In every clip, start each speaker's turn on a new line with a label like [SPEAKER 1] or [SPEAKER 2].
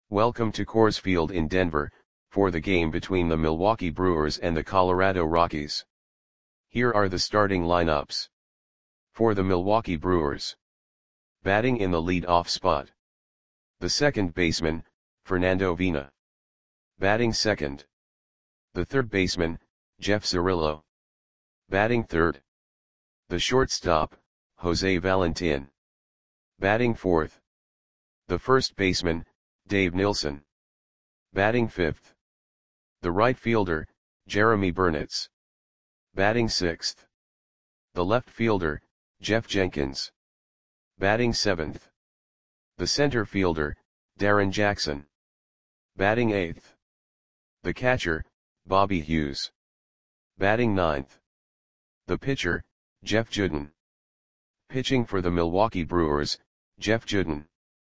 [SPEAKER 1] Welcome to Coors Field in Denver, for the game between the Milwaukee Brewers and the Colorado Rockies. Here are the starting lineups. For the Milwaukee Brewers. Batting in the lead-off spot. The second baseman, Fernando Vina. Batting second. The third baseman, Jeff Cirillo. Batting third. The shortstop, Jose Valentin. Batting fourth. The first baseman, Dave Nilsson. Batting fifth. The right fielder, Jeremy Burnitz. Batting sixth. The left fielder, Jeff Jenkins. Batting seventh. The center fielder, Darren Jackson. Batting eighth. The catcher, Bobby Hughes. Batting ninth. The pitcher, Jeff Juden. Pitching for the Milwaukee Brewers, Jeff Juden.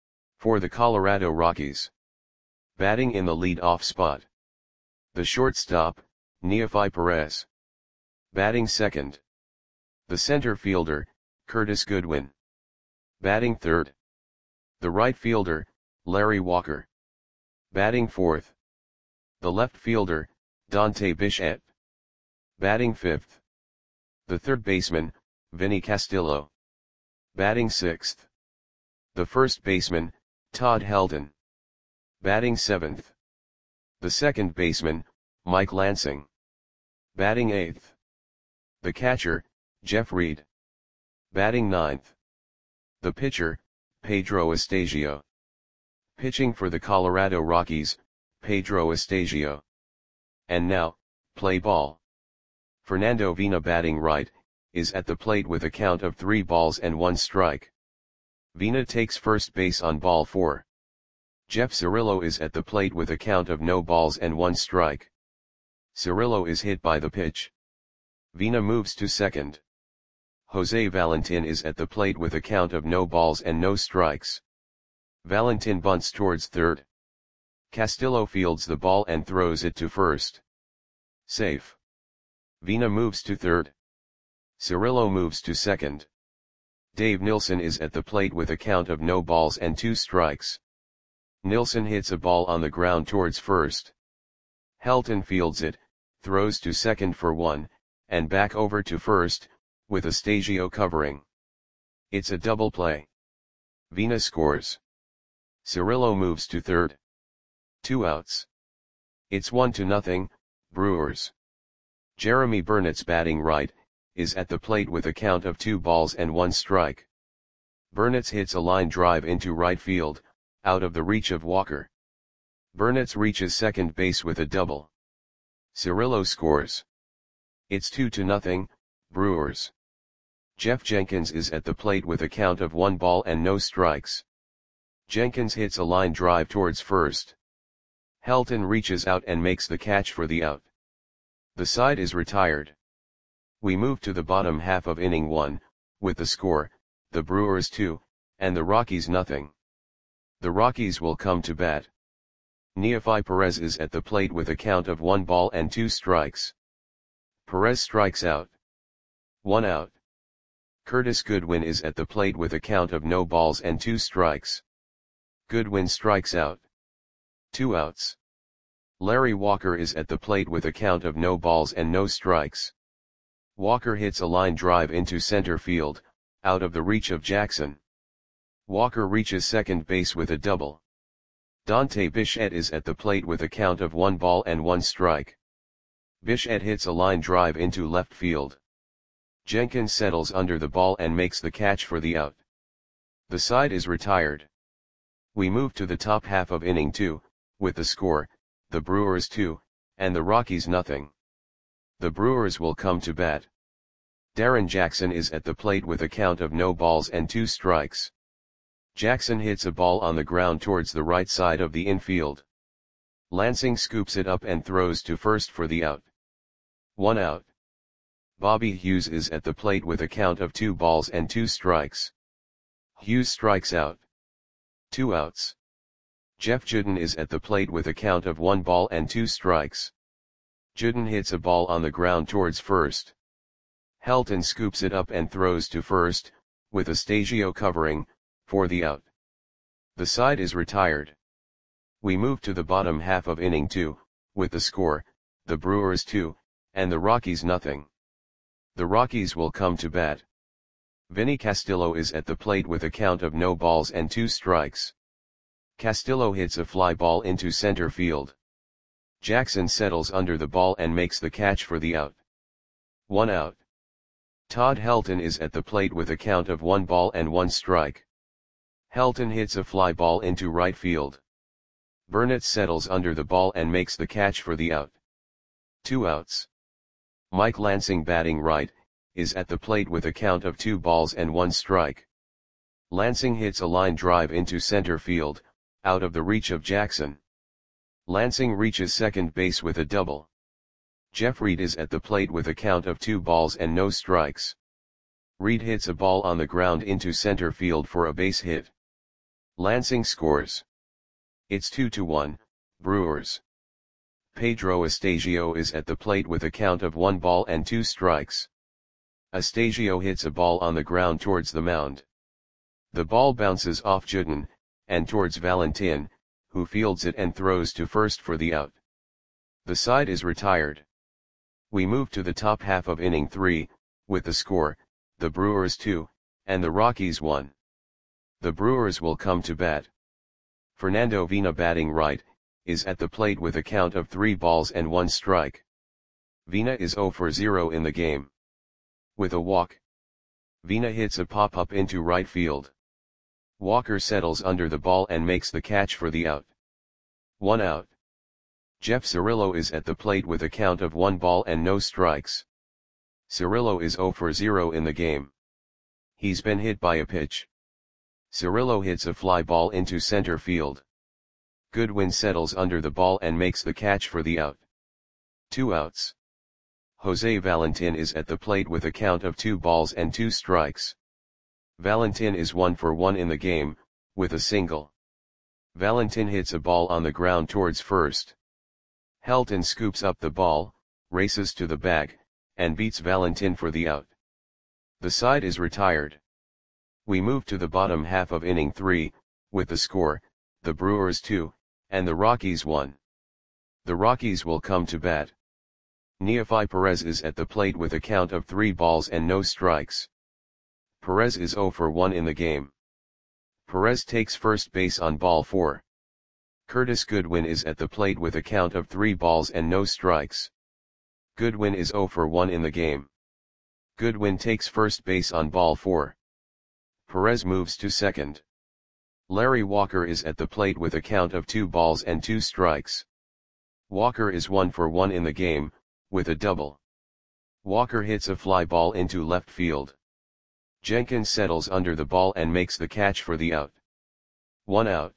[SPEAKER 1] For the Colorado Rockies. Batting in the lead-off spot. The shortstop, Neofi Perez. Batting second. The center fielder, Curtis Goodwin. Batting third. The right fielder, Larry Walker. Batting fourth. The left fielder, Dante Bichette. Batting fifth. The third baseman, Vinny Castillo. Batting sixth. The first baseman, Todd Helton. Batting seventh. The second baseman, Mike Lansing. Batting eighth. The catcher, Jeff Reed. Batting ninth. The pitcher, Pedro Estasio. Pitching for the Colorado Rockies, Pedro Estasio. And now, play ball. Fernando Vina batting right, is at the plate with a count of 3 balls and 1 strike. Vina takes first base on ball 4. Jeff Cirillo is at the plate with a count of no balls and 1 strike. Cirillo is hit by the pitch. Vina moves to second. Jose Valentin is at the plate with a count of no balls and no strikes. Valentin bunts towards third. Castillo fields the ball and throws it to first. Safe. Vina moves to third. Cirillo moves to second. Dave Nilsson is at the plate with a count of no balls and 2 strikes. Nilsson hits a ball on the ground towards first. Helton fields it, throws to second for 1, and back over to first, with Estasio covering. It's a double play. Vina scores. Cirillo moves to third. 2 outs. It's 1-0, Brewers. Jeremy Burnitz batting right, is at the plate with a count of 2 balls and 1 strike. Burnitz hits a line drive into right field, out of the reach of Walker. Burnitz reaches second base with a double. Cirillo scores. It's 2-0, Brewers. Jeff Jenkins is at the plate with a count of 1 ball and no strikes. Jenkins hits a line drive towards first. Helton reaches out and makes the catch for the out. The side is retired. We move to the bottom half of inning 1, with the score, the Brewers 2, and the Rockies 0. The Rockies will come to bat. Neofi Perez is at the plate with a count of 1 ball and 2 strikes. Perez strikes out. 1 out. Curtis Goodwin is at the plate with a count of no balls and 2 strikes. Goodwin strikes out. 2 outs. Larry Walker is at the plate with a count of no balls and no strikes. Walker hits a line drive into center field, out of the reach of Jackson. Walker reaches second base with a double. Dante Bichette is at the plate with a count of 1 ball and 1 strike. Bichette hits a line drive into left field. Jenkins settles under the ball and makes the catch for the out. The side is retired. We move to the top half of inning 2, with the score, the Brewers 2, and the Rockies 0. The Brewers will come to bat. Darren Jackson is at the plate with a count of no balls and 2 strikes. Jackson hits a ball on the ground towards the right side of the infield. Lansing scoops it up and throws to first for the out. 1 out. Bobby Hughes is at the plate with a count of 2 balls and 2 strikes. Hughes strikes out. 2 outs. Jeff Juden is at the plate with a count of 1 ball and 2 strikes. Juden hits a ball on the ground towards first. Helton scoops it up and throws to first, with Estasio covering, for the out. The side is retired. We move to the bottom half of inning 2, with the score, the Brewers 2, and the Rockies nothing. The Rockies will come to bat. Vinny Castillo is at the plate with a count of no balls and 2 strikes. Castillo hits a fly ball into center field. Jackson settles under the ball and makes the catch for the out. 1 out. Todd Helton is at the plate with a count of 1 ball and 1 strike. Helton hits a fly ball into right field. Burnett settles under the ball and makes the catch for the out. 2 outs. Mike Lansing, batting right, is at the plate with a count of 2 balls and 1 strike. Lansing hits a line drive into center field, out of the reach of Jackson. Lansing reaches second base with a double. Jeff Reed is at the plate with a count of 2 balls and no strikes. Reed hits a ball on the ground into center field for a base hit. Lansing scores. It's 2-1, Brewers. Pedro Astasio is at the plate with a count of 1 ball and 2 strikes. Astasio hits a ball on the ground towards the mound. The ball bounces off Juden, and towards Valentin, who fields it and throws to first for the out. The side is retired. We move to the top half of inning 3, with the score, the Brewers 2, and the Rockies 1. The Brewers will come to bat. Fernando Vina, batting right, is at the plate with a count of 3 balls and 1 strike. Vina is 0 for 0 in the game. With a walk, Vina hits a pop-up into right field. Walker settles under the ball and makes the catch for the out. 1 out. Jeff Cirillo is at the plate with a count of 1 ball and no strikes. Cirillo is 0 for 0 in the game. He's been hit by a pitch. Cirillo hits a fly ball into center field. Goodwin settles under the ball and makes the catch for the out. 2 outs. Jose Valentin is at the plate with a count of 2 balls and 2 strikes. Valentin is 1 for 1 in the game, with a single. Valentin hits a ball on the ground towards first. Helton scoops up the ball, races to the bag, and beats Valentin for the out. The side is retired. We move to the bottom half of inning 3, with the score, the Brewers 2, and the Rockies 1. The Rockies will come to bat. Neefi Perez is at the plate with a count of 3 balls and no strikes. Perez is 0 for 1 in the game. Perez takes first base on ball 4. Curtis Goodwin is at the plate with a count of 3 balls and no strikes. Goodwin is 0 for 1 in the game. Goodwin takes first base on ball 4. Perez moves to second. Larry Walker is at the plate with a count of 2 balls and 2 strikes. Walker is 1 for 1 in the game, with a double. Walker hits a fly ball into left field. Jenkins settles under the ball and makes the catch for the out. 1 out.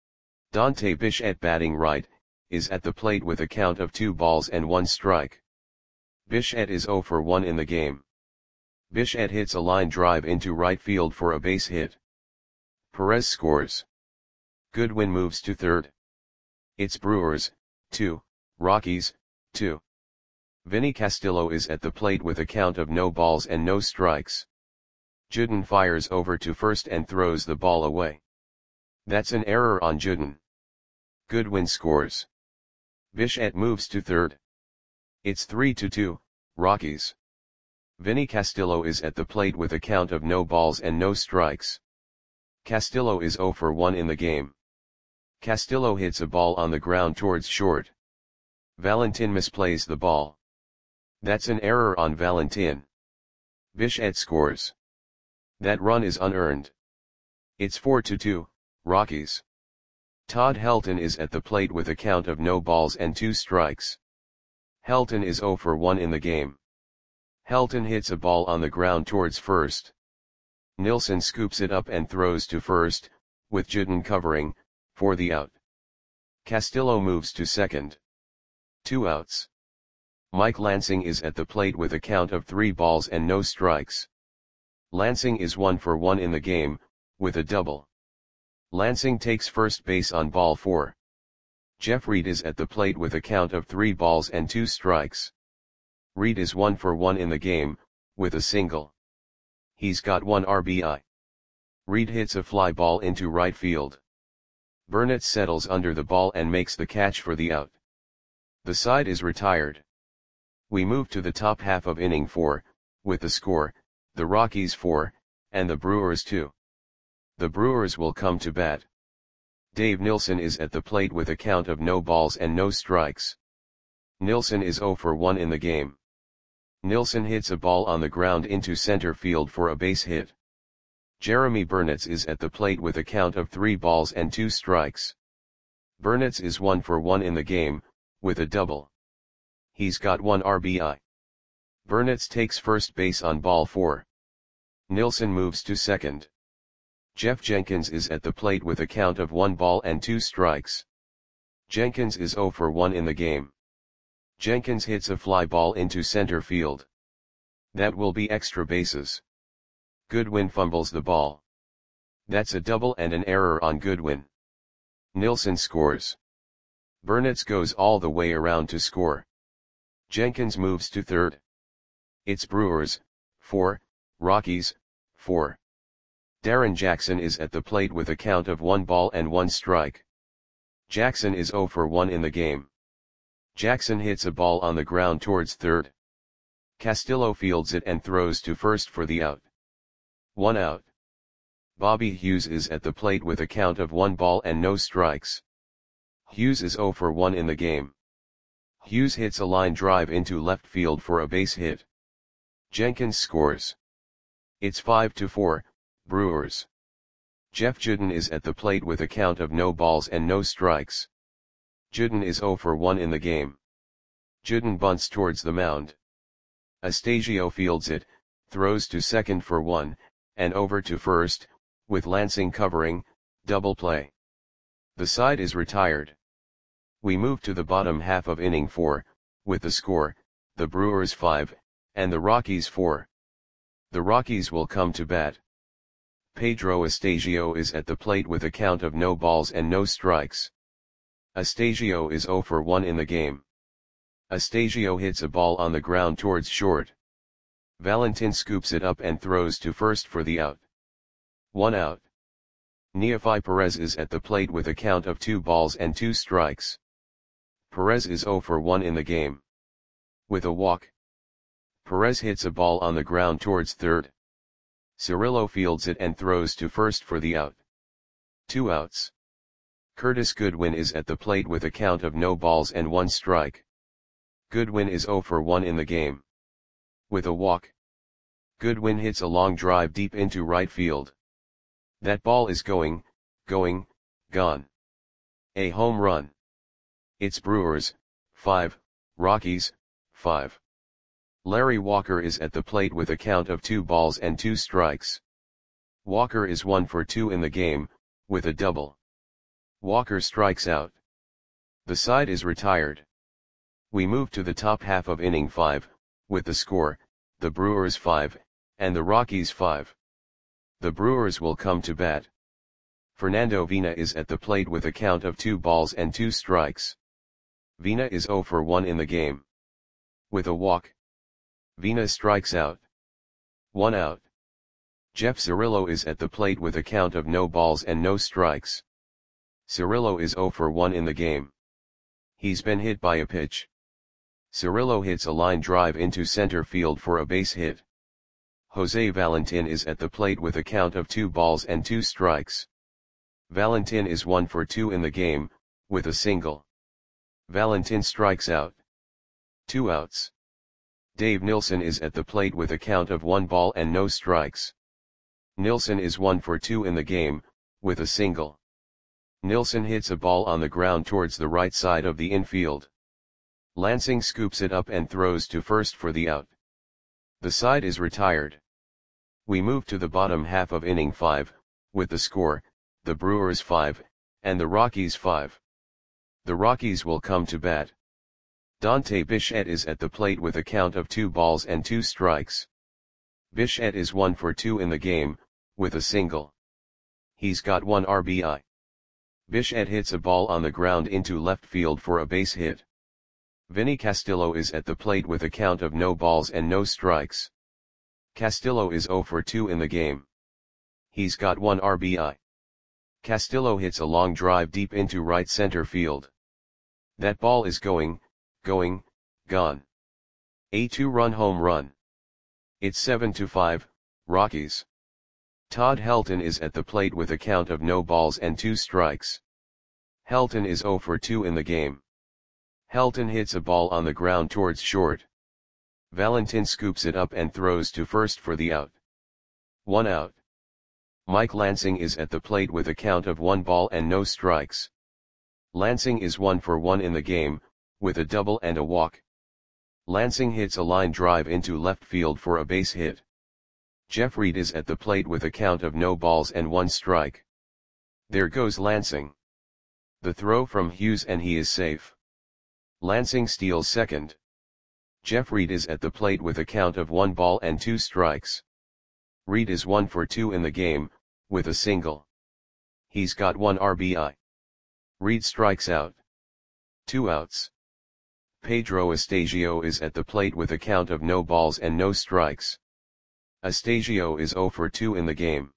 [SPEAKER 1] Dante Bichette, batting right, is at the plate with a count of 2 balls and 1 strike. Bichette is 0 for 1 in the game. Bichette hits a line drive into right field for a base hit. Perez scores. Goodwin moves to third. It's Brewers 2, Rockies 2. Vinny Castillo is at the plate with a count of no balls and no strikes. Juden fires over to first and throws the ball away. That's an error on Juden. Goodwin scores. Bichette moves to third. It's 3-2, Rockies. Vinny Castillo is at the plate with a count of no balls and no strikes. Castillo is 0 for 1 in the game. Castillo hits a ball on the ground towards short. Valentin misplays the ball. That's an error on Valentin. Bichette scores. That run is unearned. It's 4-2, Rockies. Todd Helton is at the plate with a count of no balls and 2 strikes. Helton is 0 for 1 in the game. Helton hits a ball on the ground towards first. Nilsson scoops it up and throws to first, with Juden covering, for the out. Castillo moves to second. 2 outs. Mike Lansing is at the plate with a count of 3 balls and no strikes. Lansing is 1 for 1 in the game, with a double. Lansing takes first base on ball 4. Jeff Reed is at the plate with a count of 3 balls and 2 strikes. Reed is 1 for 1 in the game, with a single. He's got 1 RBI. Reed hits a fly ball into right field. Burnett settles under the ball and makes the catch for the out. The side is retired. We move to the top half of inning 4, with the score, the Rockies 4, and the Brewers 2. The Brewers will come to bat. Dave Nilsson is at the plate with a count of no balls and no strikes. Nilsson is 0 for 1 in the game. Nilsson hits a ball on the ground into center field for a base hit. Jeremy Burnett is at the plate with a count of 3 balls and 2 strikes. Burnett is 1 for 1 in the game, with a double. He's got 1 RBI. Burnett takes first base on ball 4. Nilsson moves to second. Jeff Jenkins is at the plate with a count of 1 ball and 2 strikes. Jenkins is 0 for 1 in the game. Jenkins hits a fly ball into center field. That will be extra bases. Goodwin fumbles the ball. That's a double and an error on Goodwin. Nilsson scores. Burnett goes all the way around to score. Jenkins moves to third. It's Brewers, 4, Rockies, 4. Darren Jackson is at the plate with a count of 1 ball and 1 strike. Jackson is 0 for 1 in the game. Jackson hits a ball on the ground towards third. Castillo fields it and throws to first for the out. 1 out. Bobby Hughes is at the plate with a count of 1 ball and no strikes. Hughes is 0 for 1 in the game. Hughes hits a line drive into left field for a base hit. Jenkins scores. It's 5-4, Brewers. Jeff Juden is at the plate with a count of no balls and no strikes. Juden is 0 for 1 in the game. Juden bunts towards the mound. Astasio fields it, throws to second for 1, and over to first, with Lansing covering, double play. The side is retired. We move to the bottom half of inning 4, with the score, the Brewers 5, and the Rockies 4. The Rockies will come to bat. Pedro Astasio is at the plate with a count of no balls and no strikes. Astasio is 0 for 1 in the game. Astasio hits a ball on the ground towards short. Valentin scoops it up and throws to first for the out. 1 out. Neefi Perez is at the plate with a count of 2 balls and 2 strikes. Perez is 0 for 1 in the game. With a walk. Perez hits a ball on the ground towards third. Cirillo fields it and throws to first for the out. 2 outs. Curtis Goodwin is at the plate with a count of no balls and 1 strike. Goodwin is 0 for 1 in the game. With a walk. Goodwin hits a long drive deep into right field. That ball is going, gone. A home run. It's Brewers, 5, Rockies, 5. Larry Walker is at the plate with a count of 2 balls and 2 strikes. Walker is 1 for 2 in the game, with a double. Walker strikes out. The side is retired. We move to the top half of inning 5, with the score, the Brewers 5, and the Rockies 5. The Brewers will come to bat. Fernando Vina is at the plate with a count of 2 balls and 2 strikes. Vina is 0 for 1 in the game. With a walk. Vina strikes out. 1 out. Jeff Cirillo is at the plate with a count of no balls and no strikes. Cirillo is 0 for 1 in the game. He's been hit by a pitch. Cirillo hits a line drive into center field for a base hit. Jose Valentin is at the plate with a count of 2 balls and 2 strikes. Valentin is 1 for 2 in the game, with a single. Valentin strikes out. 2 outs. Dave Nilsson is at the plate with a count of 1 ball and no strikes. Nilsson is 1 for 2 in the game, with a single. Nilsson hits a ball on the ground towards the right side of the infield. Lansing scoops it up and throws to first for the out. The side is retired. We move to the bottom half of inning 5, with the score, the Brewers 5, and the Rockies 5. The Rockies will come to bat. Dante Bichette is at the plate with a count of 2 balls and 2 strikes. Bichette is 1 for 2 in the game, with a single. He's got 1 RBI. Bichette hits a ball on the ground into left field for a base hit. Vinny Castillo is at the plate with a count of no balls and no strikes. Castillo is 0 for 2 in the game. He's got 1 RBI. Castillo hits a long drive deep into right center field. That ball is going, gone. A 2-run home run. It's 7-5, Rockies. Todd Helton is at the plate with a count of no balls and 2 strikes. Helton is 0 for 2 in the game. Helton hits a ball on the ground towards short. Valentin scoops it up and throws to first for the out. 1 out. Mike Lansing is at the plate with a count of 1 ball and no strikes. Lansing is 1 for 1 in the game, with a double and a walk. Lansing hits a line drive into left field for a base hit. Jeff Reed is at the plate with a count of no balls and 1 strike. There goes Lansing. The throw from Hughes and he is safe. Lansing steals second. Jeff Reed is at the plate with a count of 1 ball and 2 strikes. Reed is 1 for 2 in the game, with a single. He's got 1 RBI. Reed strikes out. 2 outs. Pedro Astasio is at the plate with a count of no balls and no strikes. Astasio is 0 for 2 in the game.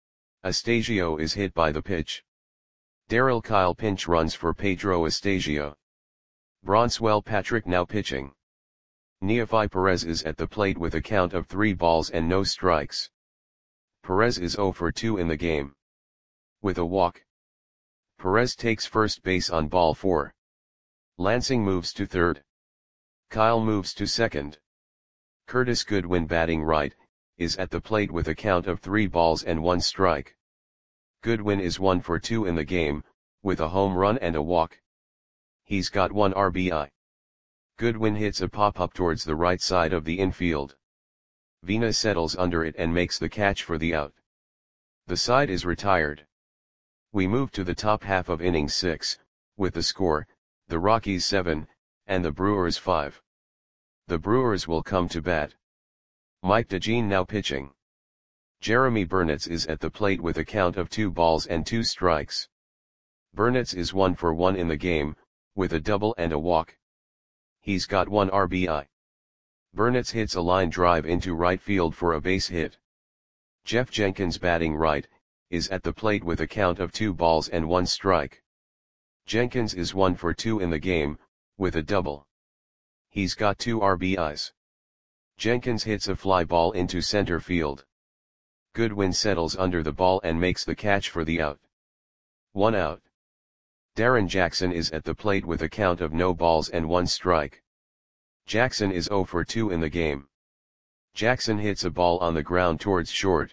[SPEAKER 1] Astasio is hit by the pitch. Darryl Kyle pinch runs for Pedro Astasio. Bronswell Patrick now pitching. Neofi Perez is at the plate with a count of 3 balls and no strikes. Perez is 0 for 2 in the game. With a walk. Perez takes first base on ball 4. Lansing moves to third. Kyle moves to second. Curtis Goodwin batting right, is at the plate with a count of 3 balls and 1 strike. Goodwin is 1 for 2 in the game, with a home run and a walk. He's got 1 RBI. Goodwin hits a pop-up towards the right side of the infield. Vina settles under it and makes the catch for the out. The side is retired. We move to the top half of inning 6, with the score, the Rockies 7, and the Brewers 5. The Brewers will come to bat. Mike DeJean now pitching. Jeremy Burnitz is at the plate with a count of 2 balls and 2 strikes. Burnitz is 1 for 1 in the game, with a double and a walk. He's got 1 RBI. Burnitz hits a line drive into right field for a base hit. Jeff Jenkins batting right, is at the plate with a count of 2 balls and 1 strike. Jenkins is 1 for 2 in the game, with a double. He's got 2 RBIs. Jenkins hits a fly ball into center field. Goodwin settles under the ball and makes the catch for the out. 1 out. Darren Jackson is at the plate with a count of no balls and 1 strike. Jackson is 0 for 2 in the game. Jackson hits a ball on the ground towards short.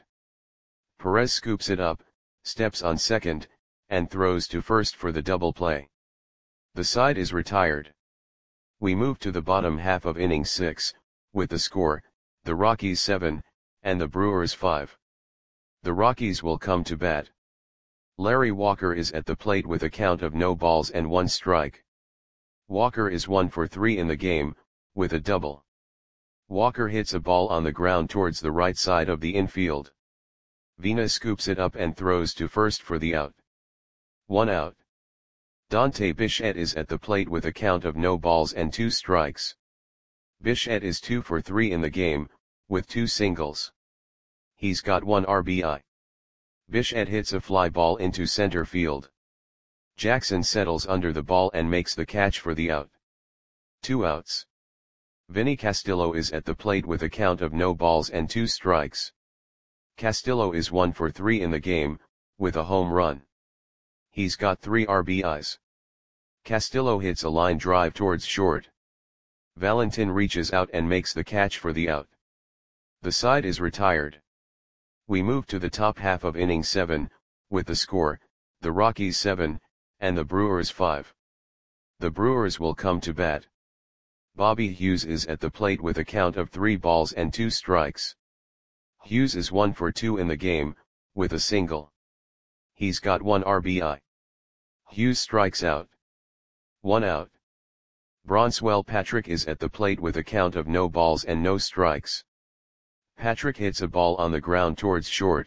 [SPEAKER 1] Perez scoops it up, steps on second, and throws to first for the double play. The side is retired. We move to the bottom half of inning 6, with the score, the Rockies 7, and the Brewers 5. The Rockies will come to bat. Larry Walker is at the plate with a count of no balls and 1 strike. Walker is 1 for 3 in the game, with a double. Walker hits a ball on the ground towards the right side of the infield. Vina scoops it up and throws to first for the out. 1 out. Dante Bichette is at the plate with a count of no balls and 2 strikes. Bichette is 2 for 3 in the game, with 2 singles. He's got 1 RBI. Bichette hits a fly ball into center field. Jackson settles under the ball and makes the catch for the out. 2 outs. Vinny Castillo is at the plate with a count of no balls and 2 strikes. Castillo is 1 for 3 in the game, with a home run. He's got 3 RBIs. Castillo hits a line drive towards short. Valentin reaches out and makes the catch for the out. The side is retired. We move to the top half of inning 7, with the score, the Rockies 7, and the Brewers 5. The Brewers will come to bat. Bobby Hughes is at the plate with a count of 3 balls and 2 strikes. Hughes is 1 for 2 in the game, with a single. He's got 1 RBI. Hughes strikes out. 1 out. Bronswell Patrick is at the plate with a count of no balls and no strikes. Patrick hits a ball on the ground towards short.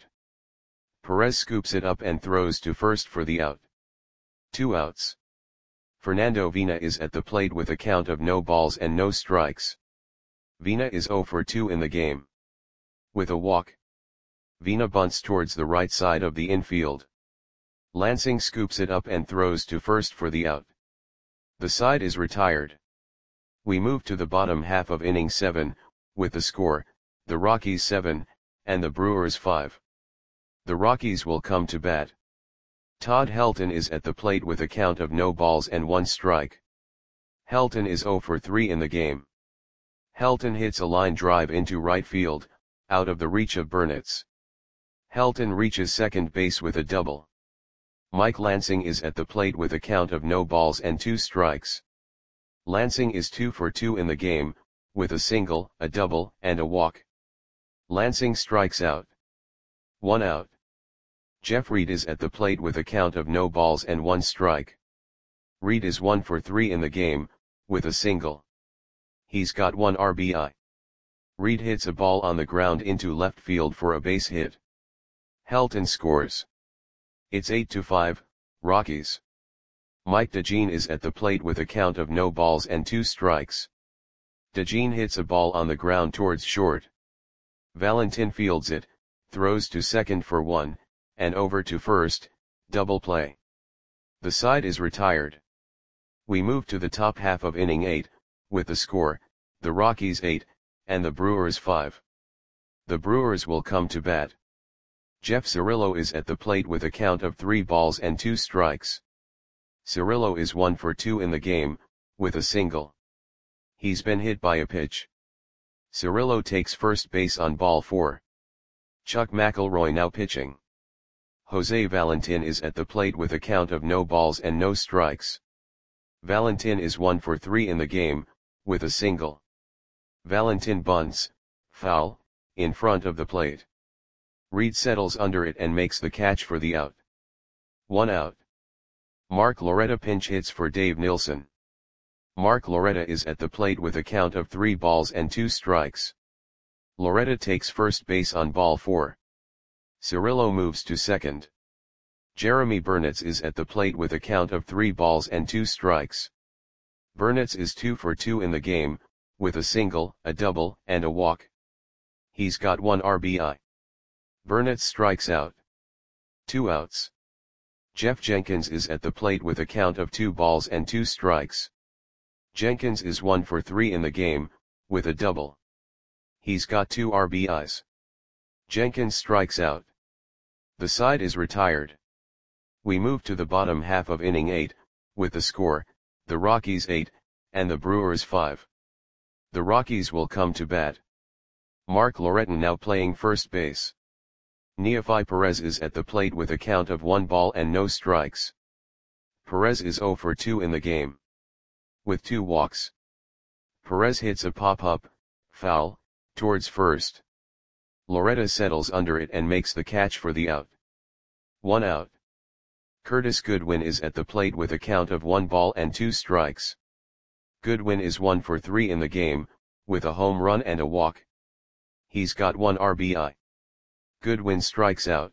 [SPEAKER 1] Perez scoops it up and throws to first for the out. 2 outs. Fernando Vina is at the plate with a count of no balls and no strikes. Vina is 0 for 2 in the game. With a walk. Vina bunts towards the right side of the infield. Lansing scoops it up and throws to first for the out. The side is retired. We move to the bottom half of inning 7, with the score, the Rockies 7, and the Brewers 5. The Rockies will come to bat. Todd Helton is at the plate with a count of no balls and 1 strike. Helton is 0 for 3 in the game. Helton hits a line drive into right field, out of the reach of Burnitz. Helton reaches second base with a double. Mike Lansing is at the plate with a count of no balls and 2 strikes. Lansing is 2 for 2 in the game, with a single, a double, and a walk. Lansing strikes out. 1 out. Jeff Reed is at the plate with a count of no balls and 1 strike. Reed is 1 for 3 in the game, with a single. He's got 1 RBI. Reed hits a ball on the ground into left field for a base hit. Helton scores. It's 8-5, Rockies. Mike DeJean is at the plate with a count of no balls and 2 strikes. DeJean hits a ball on the ground towards short. Valentin fields it, throws to second for 1, and over to first, double play. The side is retired. We move to the top half of inning 8, with the score, the Rockies 8, and the Brewers 5. The Brewers will come to bat. Jeff Cirillo is at the plate with a count of 3 balls and 2 strikes. Cirillo is 1 for 2 in the game, with a single. He's been hit by a pitch. Cirillo takes first base on ball 4. Chuck McElroy now pitching. Jose Valentin is at the plate with a count of no balls and no strikes. Valentin is 1 for 3 in the game, with a single. Valentin bunts, foul, in front of the plate. Reed settles under it and makes the catch for the out. 1 out. Mark Loretta pinch hits for Dave Nilsson. Mark Loretta is at the plate with a count of 3 balls and 2 strikes. Loretta takes first base on ball 4. Cirillo moves to second. Jeremy Burnitz is at the plate with a count of 3 balls and 2 strikes. Burnitz is 2 for 2 in the game, with a single, a double, and a walk. He's got 1 RBI. Burnitz strikes out. 2 outs. Jeff Jenkins is at the plate with a count of 2 balls and 2 strikes. Jenkins is 1 for 3 in the game, with a double. He's got 2 RBIs. Jenkins strikes out. The side is retired. We move to the bottom half of inning 8, with the score, the Rockies 8, and the Brewers 5. The Rockies will come to bat. Mark Loretten now playing first base. Neefi Perez is at the plate with a count of 1 ball and no strikes. Perez is 0 for 2 in the game. With 2 walks. Perez hits a pop-up, foul, towards first. Loretta settles under it and makes the catch for the out. 1 out. Curtis Goodwin is at the plate with a count of 1 ball and 2 strikes. Goodwin is 1 for 3 in the game, with a home run and a walk. He's got 1 RBI. Goodwin strikes out.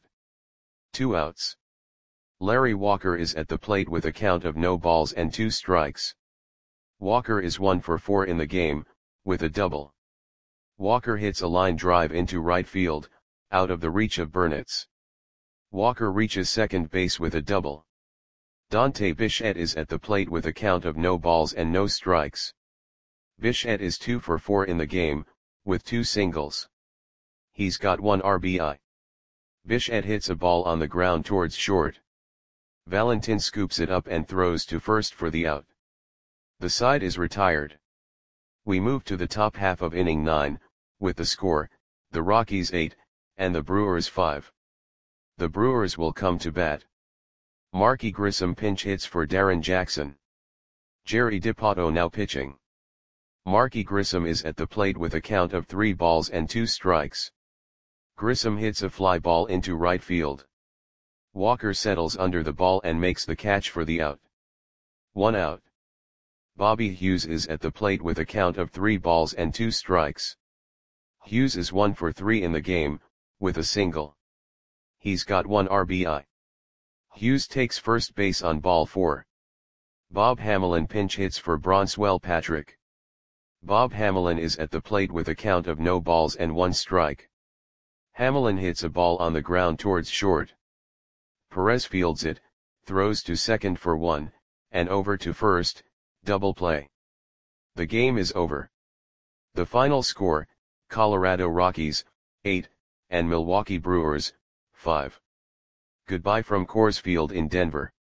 [SPEAKER 1] 2 outs. Larry Walker is at the plate with a count of no balls and 2 strikes. Walker is 1 for 4 in the game, with a double. Walker hits a line drive into right field, out of the reach of Burnitz. Walker reaches second base with a double. Dante Bichette is at the plate with a count of no balls and no strikes. Bichette is 2 for 4 in the game, with 2 singles. He's got 1 RBI. Bichette hits a ball on the ground towards short. Valentin scoops it up and throws to first for the out. The side is retired. We move to the top half of inning 9, with the score, the Rockies 8, and the Brewers 5. The Brewers will come to bat. Marky Grissom pinch hits for Darren Jackson. Jerry DiPato now pitching. Marky Grissom is at the plate with a count of 3 balls and 2 strikes. Grissom hits a fly ball into right field. Walker settles under the ball and makes the catch for the out. 1 out. Bobby Hughes is at the plate with a count of 3 balls and 2 strikes. Hughes is 1 for 3 in the game, with a single. He's got 1 RBI. Hughes takes first base on ball 4. Bob Hamelin pinch hits for Bronswell Patrick. Bob Hamelin is at the plate with a count of no balls and 1 strike. Hamelin hits a ball on the ground towards short. Perez fields it, throws to second for 1, and over to first, double play. The game is over. The final score, Colorado Rockies, 8, and Milwaukee Brewers, 5. Goodbye from Coors Field in Denver.